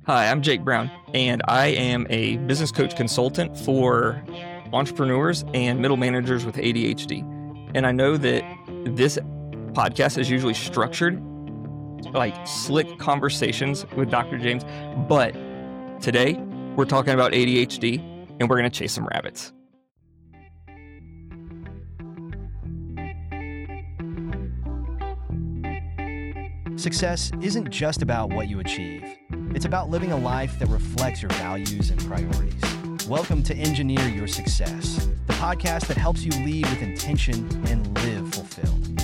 Hi, I'm Jake Brown, and I am a business coach consultant for entrepreneurs and middle managers with ADHD. And I know that this podcast is usually structured like slick conversations with Dr. James, but today we're talking about ADHD and we're going to chase some rabbits. Success isn't just about what you achieve. It's about living a life that reflects your values and priorities. Welcome to Engineer Your Success, the podcast that helps you lead with intention and live fulfilled.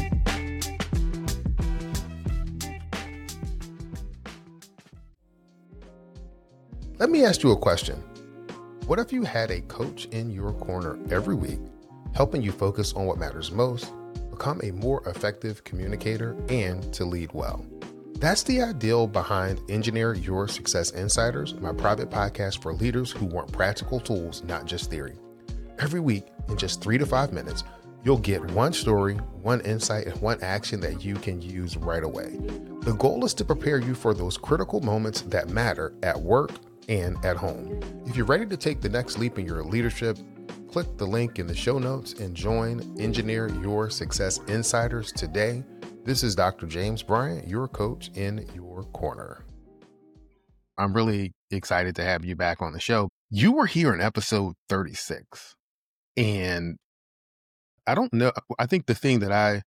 Let me ask you a question. What if you had a coach in your corner every week, helping you focus on what matters most, become a more effective communicator, and to lead well? That's the ideal behind Engineer Your Success Insiders, my private podcast for leaders who want practical tools, not just theory. Every week, in just 3 to 5 minutes, you'll get one story, one insight, and one action that you can use right away. The goal is to prepare you for those critical moments that matter at work and at home. If you're ready to take the next leap in your leadership, click the link in the show notes and join Engineer Your Success Insiders today. This is Dr. James Bryant, your coach in your corner. I'm really excited to have you back on the show. You were here in episode 36, and I don't know. I think the thing that I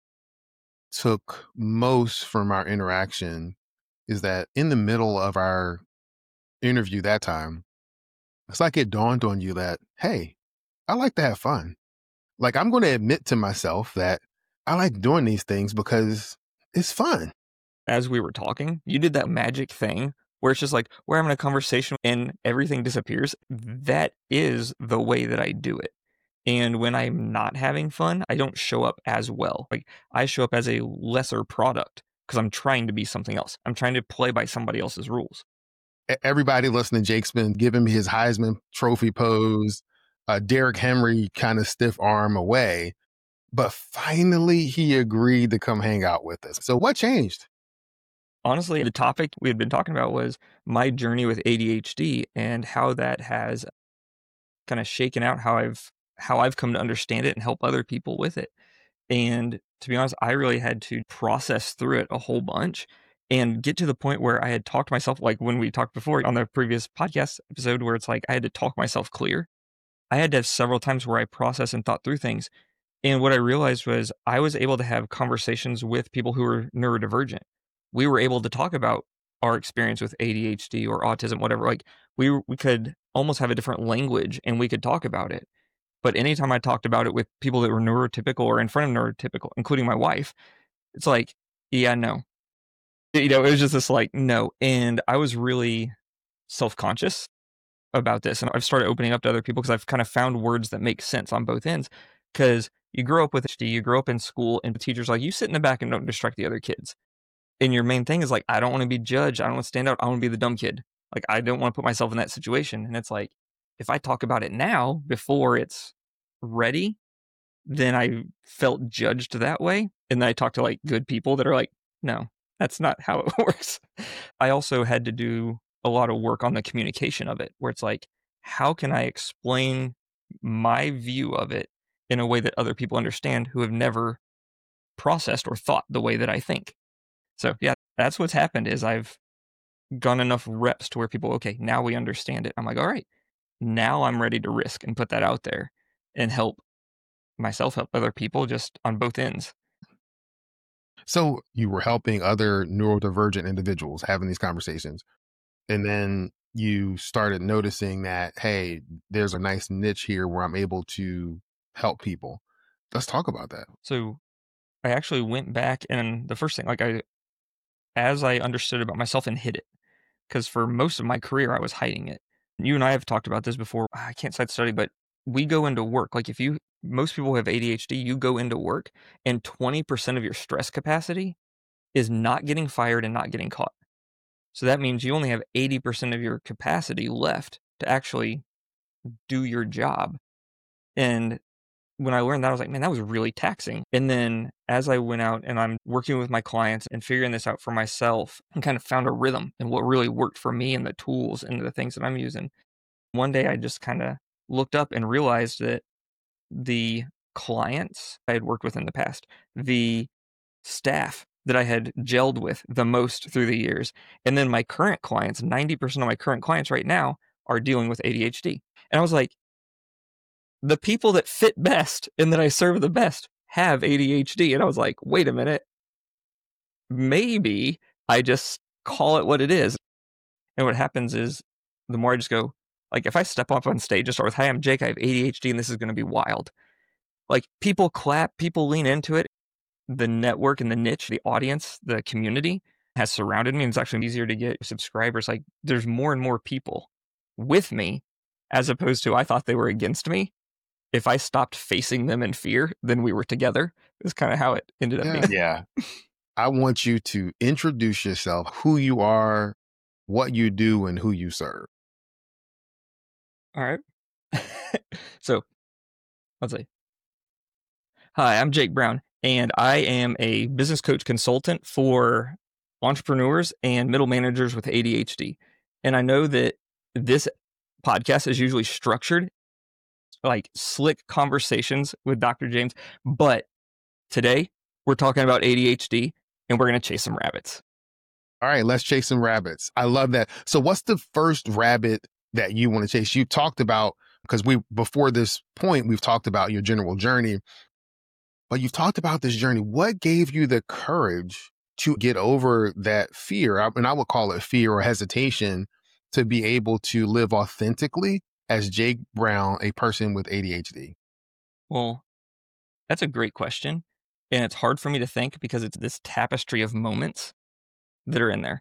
took most from our interaction is that in the middle of our interview that time, it's like it dawned on you that, hey, I like to have fun. Like, I'm going to admit to myself that I like doing these things because it's fun. As we were talking, you did that magic thing where it's just like, we're having a conversation and everything disappears. That is the way that I do it. And when I'm not having fun, I don't show up as well. Like, I show up as a lesser product because I'm trying to be something else. I'm trying to play by somebody else's rules. Everybody listening, Jake's been giving me his Heisman Trophy pose, Derrick Henry kind of stiff arm away. But finally, he agreed to come hang out with us. So what changed? Honestly, the topic we had been talking about was my journey with ADHD and how that has kind of shaken out how I've come to understand it and help other people with it. And to be honest, I really had to process through it a whole bunch and get to the point where I had talked myself, like when we talked before on the previous podcast episode, where it's like I had to talk myself clear. I had to have several times where I processed and thought through things. And what I realized was I was able to have conversations with people who were neurodivergent. We were able to talk about our experience with ADHD or autism, whatever. Like we could almost have a different language and we could talk about it. But anytime I talked about it with people that were neurotypical or in front of neurotypical, including my wife, it's like, yeah, no. It was just this like, no. And I was really self-conscious about this. And I've started opening up to other people because I've kind of found words that make sense on both ends. Because you grow up with HD, you grow up in school, and the teacher's like, you sit in the back and don't distract the other kids. And your main thing is like, I don't want to be judged. I don't want to stand out. I want to be the dumb kid. Like, I don't want to put myself in that situation. And it's like, if I talk about it now before it's ready, then I felt judged that way. And then I talk to like good people that are like, no, that's not how it works. I also had to do a lot of work on the communication of it, where it's like, how can I explain my view of it in a way that other people understand who have never processed or thought the way that I think? So yeah, that's what's happened is I've gone enough reps to where people, okay, now we understand it. I'm like, all right, now I'm ready to risk and put that out there and help myself, help other people just on both ends. So you were helping other neurodivergent individuals having these conversations. And then you started noticing that, hey, there's a nice niche here where I'm able to help people. Let's talk about that. So I actually went back and the first thing, as I understood about myself and hid it, because for most of my career, I was hiding it. You and I have talked about this before. I can't cite study, but we go into work. Like most people who have ADHD, you go into work and 20% of your stress capacity is not getting fired and not getting caught. So that means you only have 80% of your capacity left to actually do your job. And when I learned that, I was like, man, that was really taxing. And then as I went out and I'm working with my clients and figuring this out for myself and kind of found a rhythm and what really worked for me and the tools and the things that I'm using, one day I just kind of looked up and realized that the clients I had worked with in the past, the staff that I had gelled with the most through the years, and then my current clients, 90% of my current clients right now are dealing with ADHD. And I was like, the people that fit best and that I serve the best have ADHD. And I was like, wait a minute, maybe I just call it what it is. And what happens is the more I just go, like, if I step up on stage and start with, hi, I'm Jake, I have ADHD, and this is going to be wild. Like, people clap, people lean into it. The network and the niche, the audience, the community has surrounded me. And it's actually easier to get subscribers. Like, there's more and more people with me as opposed to I thought they were against me. If I stopped facing them in fear, then we were together. It's kind of how it ended up being. Yeah. I want you to introduce yourself, who you are, what you do, and who you serve. All right. So, let's see. Hi, I'm Jake Brown, and I am a business coach consultant for entrepreneurs and middle managers with ADHD. And I know that this podcast is usually structured like slick conversations with Dr. James, but today we're talking about ADHD and we're going to chase some rabbits. All right, let's chase some rabbits. I love that. So what's the first rabbit that you want to chase? You talked about, because before this point, we've talked about your general journey, but you've talked about this journey. What gave you the courage to get over that fear? And I would call it fear or hesitation to be able to live authentically as Jake Brown, a person with ADHD? Well, that's a great question. And it's hard for me to think because it's this tapestry of moments that are in there.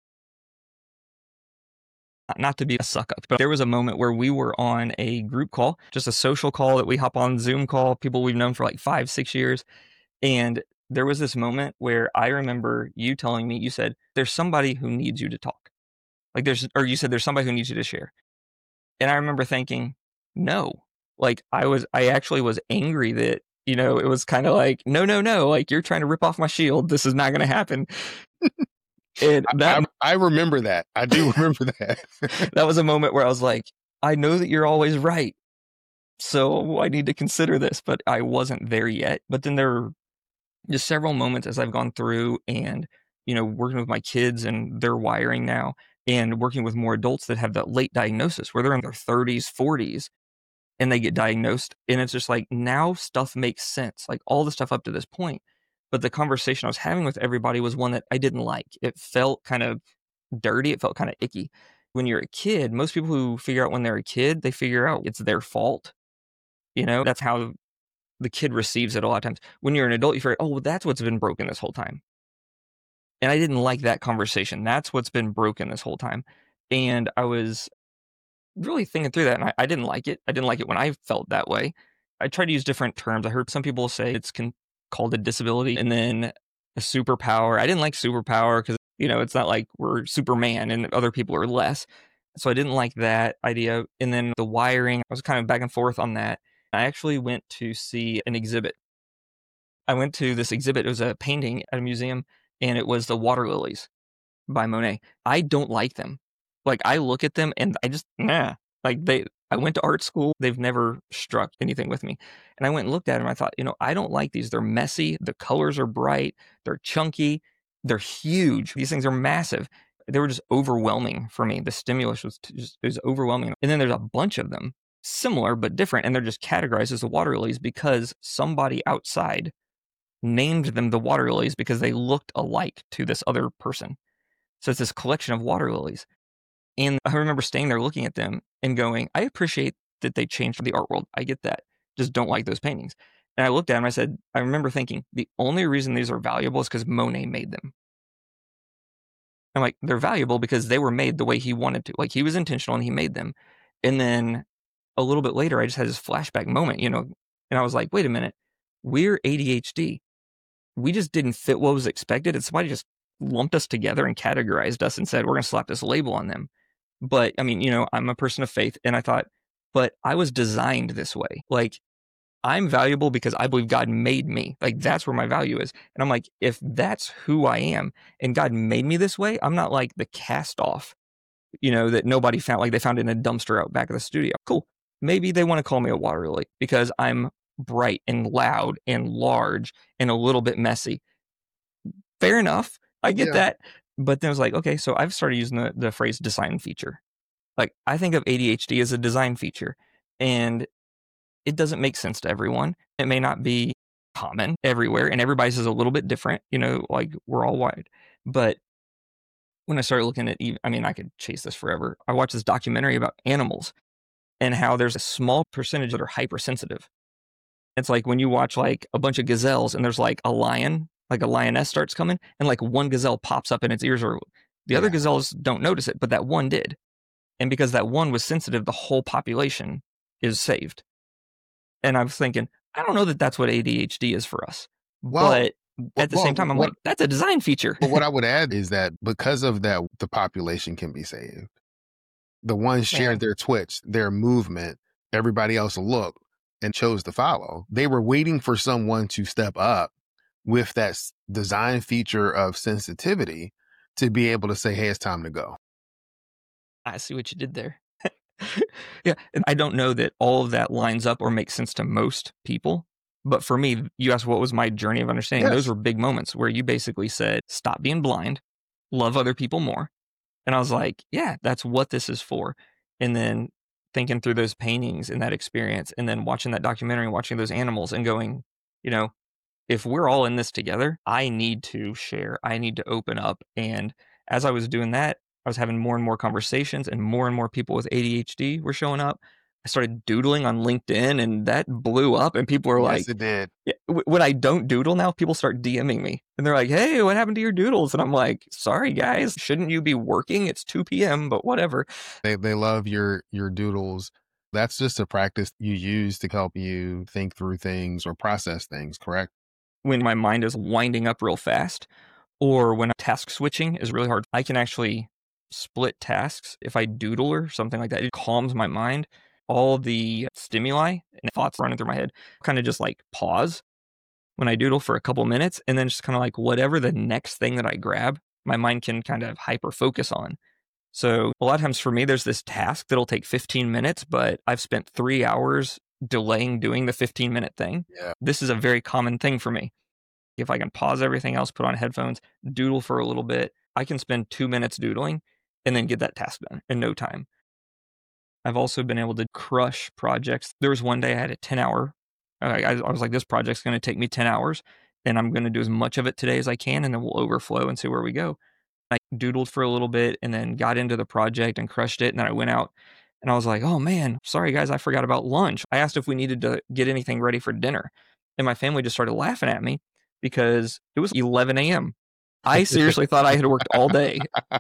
Not to be a suck up, but there was a moment where we were on a group call, just a social call that we hop on, Zoom call, people we've known for like 5-6 years. And there was this moment where I remember you telling me, you said, there's somebody who needs you to talk. Like you said, there's somebody who needs you to share. And I remember thinking, no, like I actually was angry that, it was kind of like, no, like you're trying to rip off my shield. This is not going to happen. And I remember that. I do remember that. That was a moment where I was like, I know that you're always right. So I need to consider this, but I wasn't there yet. But then there were just several moments as I've gone through and, working with my kids and their wiring now and working with more adults that have that late diagnosis where they're in their 30s, 40s, and they get diagnosed. And it's just like, now stuff makes sense, like all the stuff up to this point. But the conversation I was having with everybody was one that I didn't like. It felt kind of dirty. It felt kind of icky. When you're a kid, most people who figure out when they're a kid, they figure out it's their fault. That's how the kid receives it a lot of times. When you're an adult, you figure, oh, well, that's what's been broken this whole time. And I didn't like that conversation. That's what's been broken this whole time. And I was really thinking through that, and I didn't like it. I didn't like it when I felt that way. I tried to use different terms. I heard some people say it's called a disability and then a superpower. I didn't like superpower because, it's not like we're Superman and other people are less. So I didn't like that idea. And then the wiring, I was kind of back and forth on that. I actually went to see an exhibit. I went to this exhibit. It was a painting at a museum, and it was the water lilies by Monet. I don't like them. Like, I look at them and I just, I went to art school. They've never struck anything with me. And I went and looked at them. I thought, I don't like these. They're messy. The colors are bright. They're chunky. They're huge. These things are massive. They were just overwhelming for me. The stimulus it was overwhelming. And then there's a bunch of them, similar but different. And they're just categorized as the water lilies because somebody outside named them the water lilies because they looked alike to this other person. So it's this collection of water lilies. And I remember staying there looking at them and going, I appreciate that they changed the art world. I get that. Just don't like those paintings. And I looked at them and I said, I remember thinking, the only reason these are valuable is because Monet made them. I'm like, they're valuable because they were made the way he wanted to. Like, he was intentional and he made them. And then a little bit later, I just had this flashback moment, and I was like, wait a minute, we're ADHD. We just didn't fit what was expected. And somebody just lumped us together and categorized us and said, we're going to slap this label on them. But I mean, I'm a person of faith, and I thought, but I was designed this way. Like, I'm valuable because I believe God made me. Like, that's where my value is. And I'm like, if that's who I am and God made me this way, I'm not like the cast off, that nobody found, like they found in a dumpster out back of the studio. Cool. Maybe they want to call me a water lily because I'm bright and loud and large and a little bit messy. Fair enough. I get that. But then I was like, okay, so I've started using the phrase design feature. Like, I think of ADHD as a design feature, and it doesn't make sense to everyone. It may not be common everywhere, and everybody's is a little bit different, like we're all wired. But when I started looking at, I could chase this forever. I watched this documentary about animals and how there's a small percentage that are hypersensitive. It's like when you watch like a bunch of gazelles and there's like a lion, like a lioness starts coming, and like one gazelle pops up and its ears are, the other gazelles don't notice it, but that one did. And because that one was sensitive, the whole population is saved. And I was thinking, I don't know that that's what ADHD is for us. But at the same time, I'm like, that's a design feature. But what I would add is that because of that, the population can be saved. The ones shared their twitch, their movement, everybody else looked and chose to follow. They were waiting for someone to step up with that design feature of sensitivity to be able to say, hey, it's time to go. I see what you did there. Yeah. And I don't know that all of that lines up or makes sense to most people. But for me, you asked what was my journey of understanding. Yes. Those were big moments where you basically said, stop being blind, love other people more. And I was like, yeah, that's what this is for. And then thinking through those paintings and that experience, and then watching that documentary and watching those animals and going, if we're all in this together, I need to share, I need to open up. And as I was doing that, I was having more and more conversations, and more people with ADHD were showing up. I started doodling on LinkedIn, and that blew up, and people were like, yes, it did. Yeah, when I don't doodle now, people start DMing me and they're like, hey, what happened to your doodles? And I'm like, sorry guys, shouldn't you be working? It's 2 p.m., but whatever. They love your doodles. That's just a practice you use to help you think through things or process things, correct? When my mind is winding up real fast, or when task switching is really hard, I can actually split tasks. If I doodle or something like that, it calms my mind. All the stimuli and thoughts running through my head kind of just like pause when I doodle for a couple minutes, and then just kind of like whatever the next thing that I grab, my mind can kind of hyper focus on. So a lot of times for me, there's this task that'll take 15 minutes, but I've spent 3 hours delaying doing the 15-minute thing. Yeah. This is a very common thing for me. If I can pause everything else, put on headphones, doodle for a little bit, I can spend 2 minutes doodling and then get that task done in no time. I've also been able to crush projects. There was one day I had a 10-hour. I was like, this project's going to take me 10 hours, and I'm going to do as much of it today as I can, and then we'll overflow and see where we go. I doodled for a little bit and then got into the project and crushed it. And then I went out and I was like, oh man, sorry guys, I forgot about lunch. I asked if we needed to get anything ready for dinner. And my family just started laughing at me because it was 11 a.m. I seriously thought I had worked all day.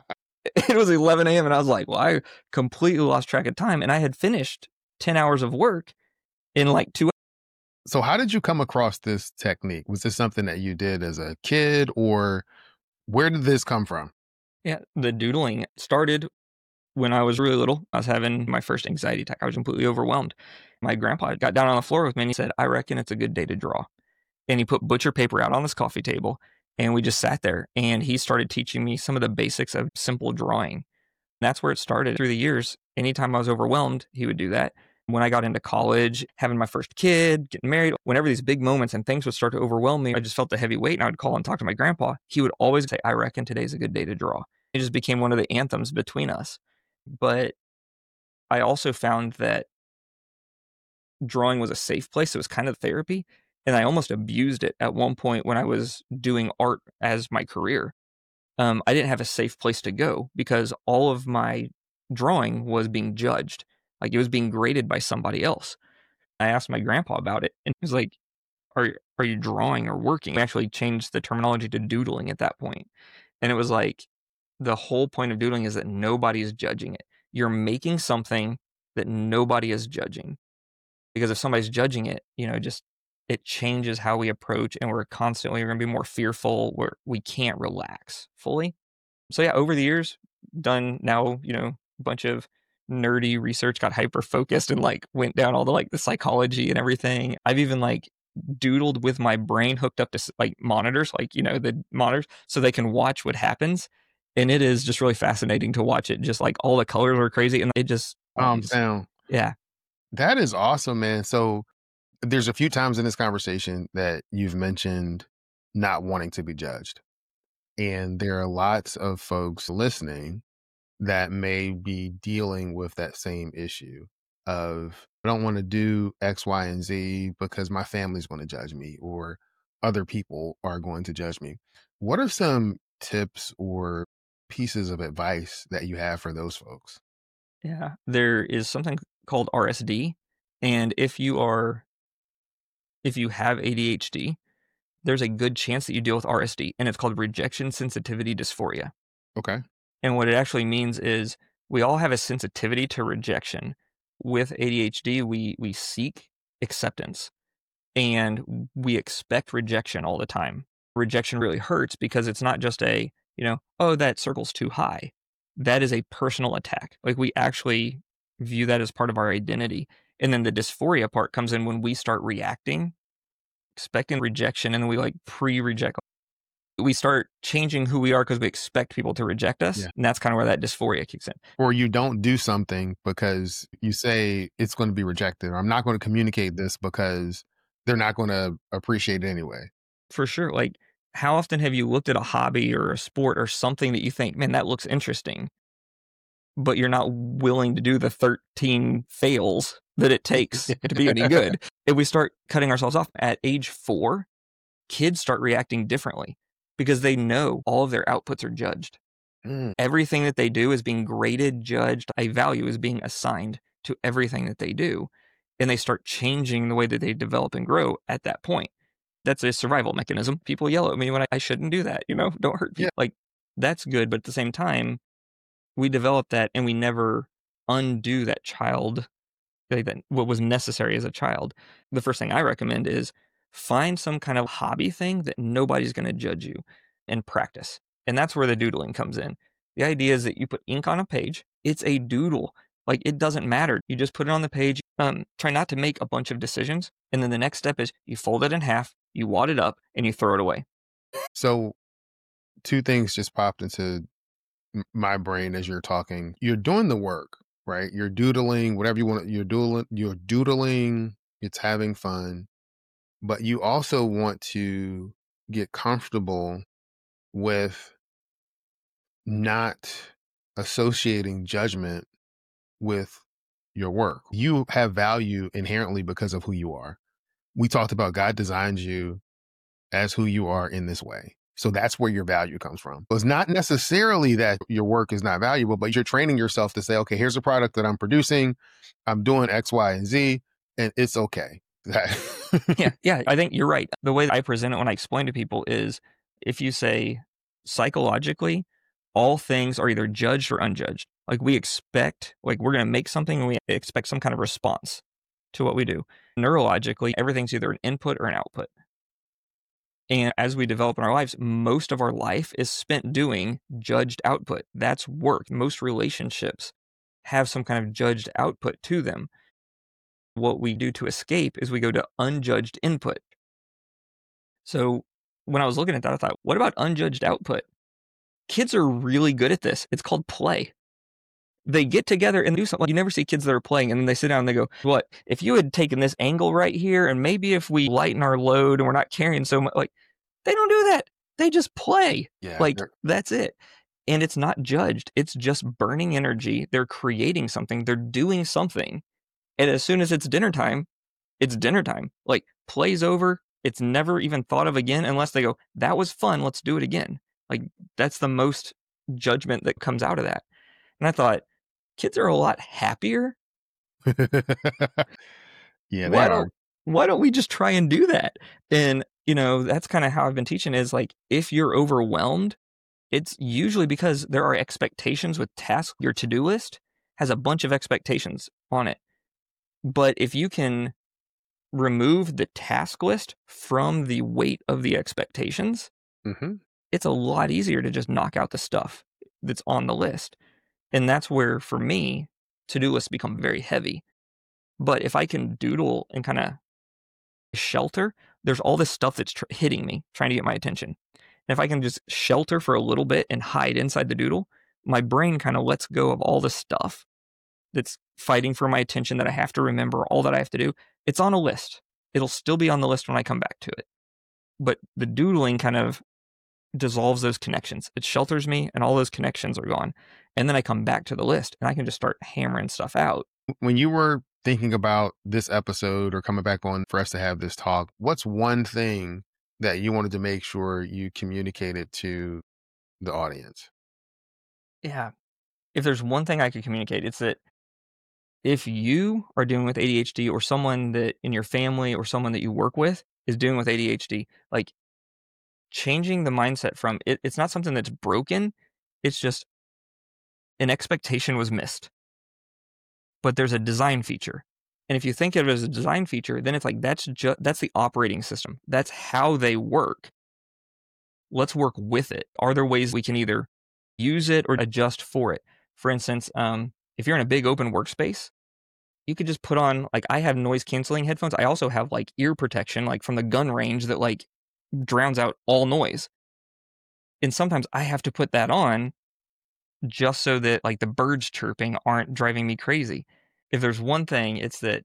It was 11 a.m. and I was like, well, I completely lost track of time. And I had finished 10 hours of work in like 2 hours. So how did you come across this technique? Was this something that you did as a kid, or where did this come from? Yeah, the doodling started when I was really little. I was having my first anxiety attack. I was completely overwhelmed. My grandpa got down on the floor with me and he said, I reckon it's a good day to draw. And he put butcher paper out on this coffee table. And we just sat there, and he started teaching me some of the basics of simple drawing. And that's where it started. Through the years, anytime I was overwhelmed, he would do that. When I got into college, having my first kid, getting married, whenever these big moments and things would start to overwhelm me, I just felt the heavy weight, and I would call and talk to my grandpa. He would always say, I reckon today's a good day to draw. It just became one of the anthems between us. But I also found that drawing was a safe place. It was kind of therapy. And I almost abused it at one point when I was doing art as my career. I didn't have a safe place to go because all of my drawing was being judged. Like it was being graded by somebody else. I asked my grandpa about it, and he was like, are you drawing or working? We actually changed the terminology to doodling at that point. And it was like, the whole point of doodling is that nobody is judging it. You're making something that nobody is judging. Because if somebody's judging it, it changes how we approach, and we're going to be more fearful, where we can't relax fully. So yeah, over the years, done now, a bunch of nerdy research, got hyper focused and like went down all the like the psychology and everything. I've even like doodled with my brain hooked up to like monitors, like, the monitors, so they can watch what happens. And it is just really fascinating to watch it. Just like all the colors are crazy and it just, Down. yeah. That is awesome, man. So there's a few times in this conversation that you've mentioned not wanting to be judged. And there are lots of folks listening that may be dealing with that same issue of, I don't want to do X, Y, and Z because my family's going to judge me or other people are going to judge me. What are some tips or pieces of advice that you have for those folks? Yeah. There is something called RSD. And if you have ADHD, there's a good chance that you deal with RSD, and it's called rejection sensitivity dysphoria. Okay. And what it actually means is we all have a sensitivity to rejection. With ADHD, we seek acceptance and we expect rejection all the time. Rejection really hurts because it's not just oh, that circle's too high. That is a personal attack. Like, we actually view that as part of our identity. And then the dysphoria part comes in when we start reacting, expecting rejection, and then we like pre-reject. We start changing who we are because we expect people to reject us. Yeah. And that's kind of where that dysphoria kicks in. Or you don't do something because you say it's going to be rejected, or I'm not going to communicate this because they're not going to appreciate it anyway. For sure. Like, how often have you looked at a hobby or a sport or something that you think, man, that looks interesting, but you're not willing to do the 13 fails that it takes to be any good? If we start cutting ourselves off at age 4, kids start reacting differently because they know all of their outputs are judged. Everything that they do is being graded, judged. A value is being assigned to everything that they do. And they start changing the way that they develop and grow at that point. That's a survival mechanism. People yell at me when I shouldn't do that, don't hurt people. Yeah. Like, that's good. But at the same time, we develop that and we never undo that child, what was necessary as a child. The first thing I recommend is find some kind of hobby thing that nobody's going to judge you and practice. And that's where the doodling comes in. The idea is that you put ink on a page. It's a doodle. Like, it doesn't matter. You just put it on the page. Try not to make a bunch of decisions. And then the next step is you fold it in half, you wad it up, and you throw it away. So 2 things just popped into my brain as you're talking. You're doing the work, right? You're doodling, whatever you want. You're doodling. It's having fun, but you also want to get comfortable with not associating judgment with your work. You have value inherently because of who you are. We talked about God designed you as who you are in this way. So that's where your value comes from. It's not necessarily that your work is not valuable, but you're training yourself to say, okay, here's a product that I'm producing. I'm doing X, Y, and Z, and it's okay. Yeah, I think you're right. The way I present it when I explain to people is, if you say psychologically, all things are either judged or unjudged. Like, we expect, like, we're going to make something and we expect some kind of response to what we do. Neurologically, everything's either an input or an output. And as we develop in our lives, most of our life is spent doing judged output. That's work. Most relationships have some kind of judged output to them. What we do to escape is we go to unjudged input. So when I was looking at that, I thought, what about unjudged output? Kids are really good at this. It's called play. They get together and do something. Like, you never see kids that are playing and then they sit down and they go, what, if you had taken this angle right here and maybe if we lighten our load and we're not carrying so much, like, they don't do that. They just play. Yeah, like, that's it. And it's not judged. It's just burning energy. They're creating something. They're doing something. And as soon as it's dinner time, it's dinner time. Like, play's over. It's never even thought of again unless they go, that was fun. Let's do it again. Like, that's the most judgment that comes out of that. And I thought, kids are a lot happier. Yeah, they are. Why don't we just try and do that? And, that's kind of how I've been teaching is, like, if you're overwhelmed, it's usually because there are expectations with tasks. Your to-do list has a bunch of expectations on it. But if you can remove the task list from the weight of the expectations, it's a lot easier to just knock out the stuff that's on the list. And that's where, for me, to-do lists become very heavy. But if I can doodle and kind of shelter, there's all this stuff that's hitting me, trying to get my attention. And if I can just shelter for a little bit and hide inside the doodle, my brain kind of lets go of all the stuff that's fighting for my attention that I have to remember, all that I have to do. It's on a list. It'll still be on the list when I come back to it. But the doodling kind of dissolves those connections. It shelters me and all those connections are gone. And then I come back to the list and I can just start hammering stuff out. When you were thinking about this episode or coming back on for us to have this talk, what's one thing that you wanted to make sure you communicated to the audience? Yeah. If there's one thing I could communicate, it's that if you are dealing with ADHD, or someone that in your family or someone that you work with is dealing with ADHD, like changing the mindset from it's not something that's broken. It's just an expectation was missed. But there's a design feature. And if you think of it as a design feature, then it's like that's the operating system. That's how they work. Let's work with it. Are there ways we can either use it or adjust for it? For instance, if you're in a big open workspace, you could just put on, like, I have noise canceling headphones. I also have like ear protection, like from the gun range, that like drowns out all noise. And sometimes I have to put that on just so that like the birds chirping aren't driving me crazy. If there's one thing, it's that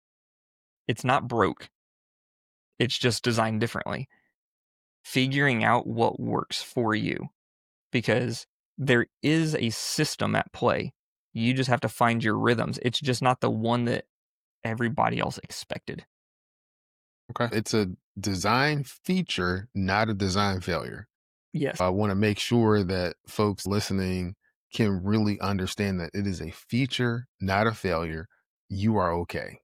it's not broke. It's just designed differently. Figuring out what works for you, because there is a system at play. You just have to find your rhythms. It's just not the one that everybody else expected. Okay. It's a design feature, not a design failure. Yes. I want to make sure that folks listening can really understand that it is a feature, not a failure. You are okay.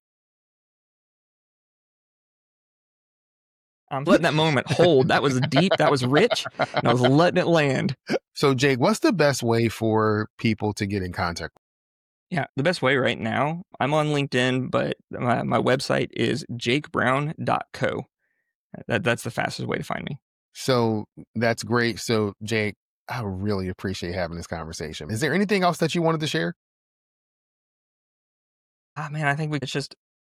I'm letting that moment hold. That was deep. That was rich. And I was letting it land. So, Jake, what's the best way for people to get in contact? Yeah, the best way right now, I'm on LinkedIn, but my website is jakebrown.co. That's the fastest way to find me. So that's great. So, Jake, I really appreciate having this conversation. Is there anything else that you wanted to share? Man, I think it's just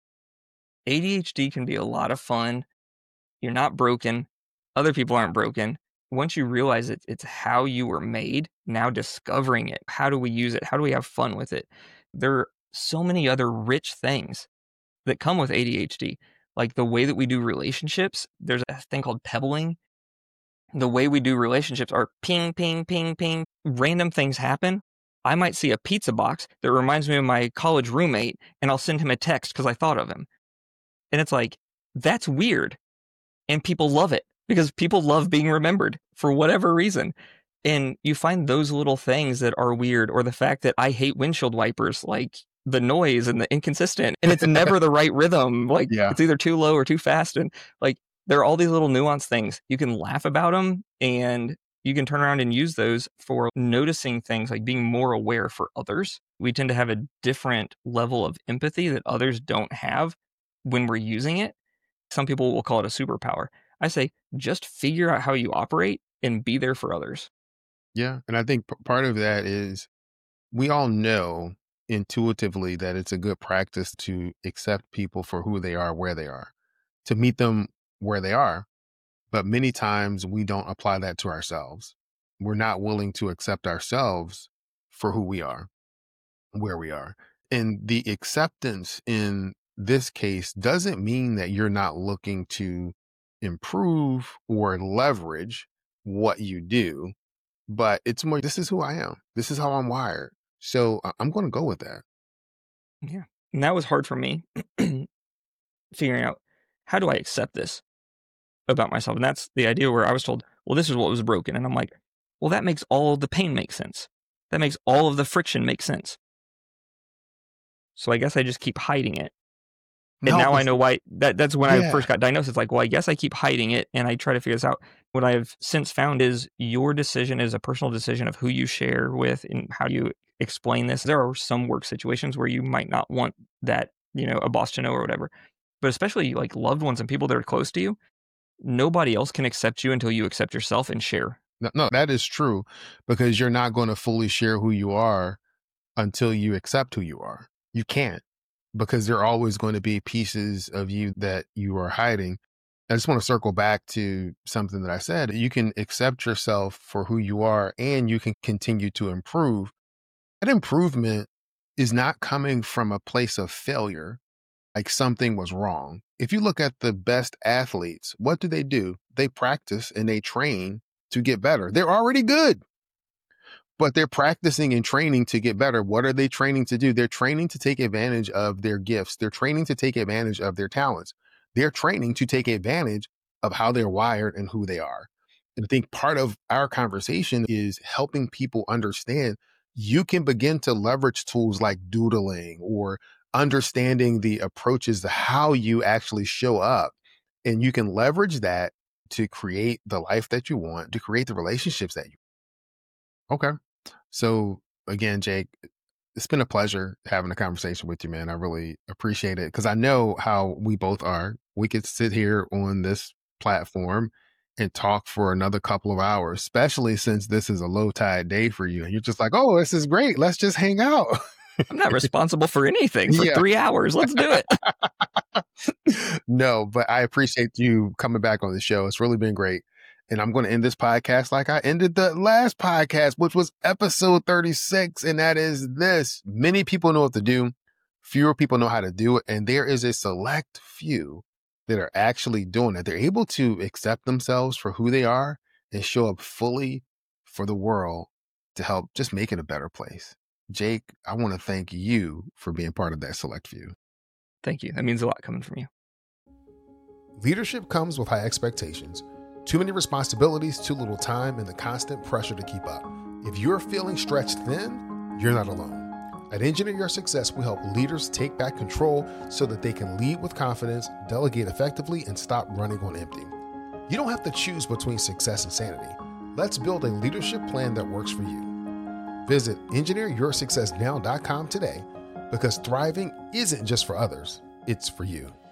ADHD can be a lot of fun. You're not broken. Other people aren't broken. Once you realize it's how you were made, now discovering it. How do we use it? How do we have fun with it? There are so many other rich things that come with ADHD. Like the way that we do relationships, there's a thing called pebbling. The way we do relationships are ping, ping, ping, ping. Random things happen. I might see a pizza box that reminds me of my college roommate, and I'll send him a text because I thought of him. And it's like, that's weird. And people love it because people love being remembered for whatever reason. And you find those little things that are weird, or the fact that I hate windshield wipers, like the noise and the inconsistent, and it's never the right rhythm. Like It's either too low or too fast. And like, there are all these little nuanced things. You can laugh about them, and you can turn around and use those for noticing things, like being more aware for others. We tend to have a different level of empathy that others don't have when we're using it. Some people will call it a superpower. I say, just figure out how you operate and be there for others. Yeah. And I think part of that is we all know intuitively that it's a good practice to accept people for who they are, where they are, to meet them where they are. But many times we don't apply that to ourselves. We're not willing to accept ourselves for who we are, where we are. And the acceptance in this case doesn't mean that you're not looking to improve or leverage what you do, but it's more, this is who I am. This is how I'm wired. So I'm going to go with that. Yeah. And that was hard for me, figuring out, how do I accept this about myself? And that's the idea where I was told, well, this is what was broken. And I'm like, well, that makes all of the pain make sense. That makes all of the friction make sense. So I guess I just keep hiding it. And now I know why. That's when I first got diagnosed. It's like, well, I guess I keep hiding it, and I try to figure this out. What I've since found is your decision is a personal decision of who you share with and how you explain this. There are some work situations where you might not want that, a boss to know or whatever. But especially like loved ones and people that are close to you, nobody else can accept you until you accept yourself and share. No, that is true, because you're not going to fully share who you are until you accept who you are. You can't, because there are always going to be pieces of you that you are hiding. I just want to circle back to something that I said. You can accept yourself for who you are, and you can continue to improve. That improvement is not coming from a place of failure, like something was wrong. If you look at the best athletes, what do? They practice and they train to get better. They're already good, but they're practicing and training to get better. What are they training to do? They're training to take advantage of their gifts. They're training to take advantage of their talents. They're training to take advantage of how they're wired and who they are. And I think part of our conversation is helping people understand you can begin to leverage tools like doodling or understanding the approaches to how you actually show up. And you can leverage that to create the life that you want, to create the relationships that you want. Okay. So again, Jake, it's been a pleasure having a conversation with you, man. I really appreciate it because I know how we both are. We could sit here on this platform and talk for another couple of hours, especially since this is a low tide day for you. And you're just like, oh, this is great. Let's just hang out. I'm not responsible for anything for 3 hours. Let's do it. No, but I appreciate you coming back on the show. It's really been great. And I'm going to end this podcast like I ended the last podcast, which was episode 36. And that is this. Many people know what to do. Fewer people know how to do it. And there is a select few that are actually doing it. They're able to accept themselves for who they are and show up fully for the world to help just make it a better place. Jake, I want to thank you for being part of that select few. Thank you. That means a lot coming from you. Leadership comes with high expectations, too many responsibilities, too little time, and the constant pressure to keep up. If you're feeling stretched thin, you're not alone. At Engineer Your Success, we help leaders take back control so that they can lead with confidence, delegate effectively, and stop running on empty. You don't have to choose between success and sanity. Let's build a leadership plan that works for you. Visit engineeryoursuccessnow.com today because thriving isn't just for others, it's for you.